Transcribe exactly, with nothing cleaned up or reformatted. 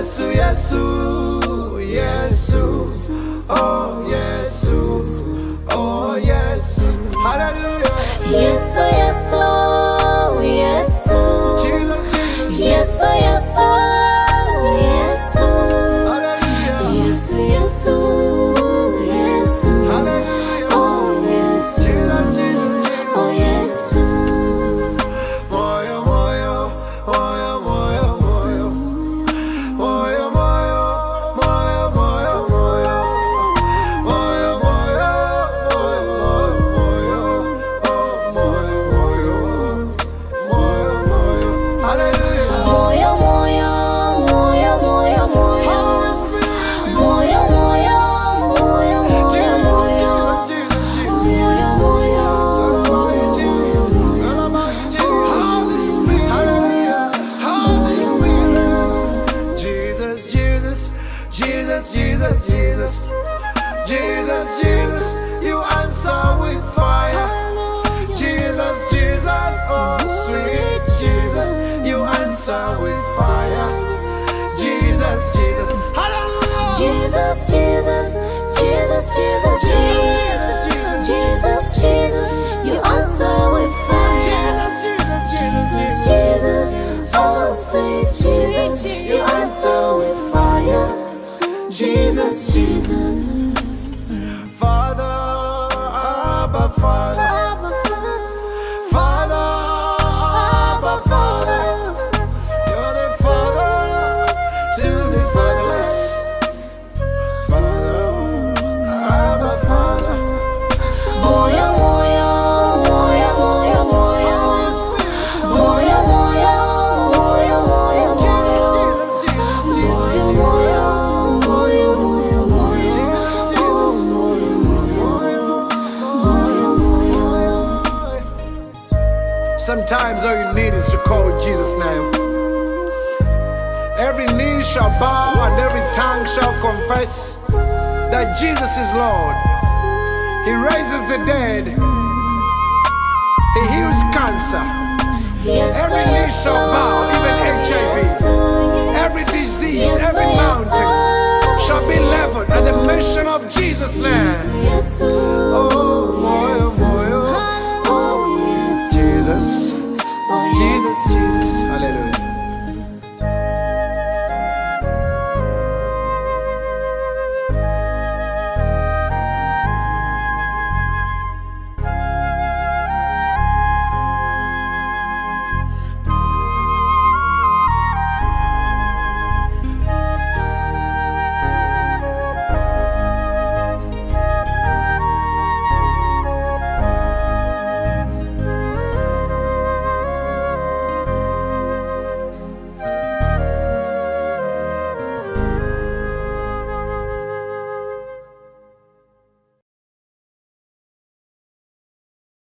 Yesu, Yesu, Yesu, oh Yesu, oh Yesu, hallelujah. Yesu, Yesu, Yesu, Jesus, Jesus, Yesu, Yesu, Yesu, hallelujah. Yesu, Yesu, Yesu, Hallelujah. oh Yesu, Jesus, Jesus, oh Yesu. moyo, moyo, moyo, moyo, moyo, moyo, moyo, moyo, moyo, moyo, moyo, moyo, moyo, oh moyo, moyo, moyo, moyo, hallelujah. Moyo, moyo, moyo, moyo, moyo. Holy Spirit, Moyo, moyo, moyo, moyo, Jesus, moyo. Jesus, Jesus, Jesus. Moyo, moyo, It's all about you, Jesus. It's all about you, Jesus. Holy Spirit, hallelujah. Holy Spirit, Jesus, Jesus, Jesus, Jesus, Jesus, Jesus, Jesus. You answer with fire. Jesus, Jesus, oh sweet Jesus. You answer with fire. Jesus, Jesus, hallelujah. Jesus, Jesus, Jesus, Jesus, Jesus, Jesus, Jesus, you answer with fire. Jesus, Jesus, Jesus, Jesus, oh sweet Jesus, you answer with fire. Jesus, Jesus, Father, Abba, Father, Abba, Father, Father, Abba, Father. You're the Father to the fatherless. Father, Abba, Father. moyo, moyo, moyo, moyo, moyo, Holy Spirit, moyo, moyo, moyo, moyo, Jesus, moyo. Jesus, Jesus, Jesus. Moyo, moyo, moyo, moyo, moyo. Jesus, Jesus. Oh, moyo, moyo, moyo, moyo. Sometimes all you need is to call Jesus' name. Every knee shall bow and every tongue shall confess that Jesus is Lord. He raises the dead. He heals cancer. Every knee shall bow, even H I V. Every disease, every mountain shall be leveled at the mention of Jesus' name. Oh, moyo, moyo. Jesus, Jesus, Jesus.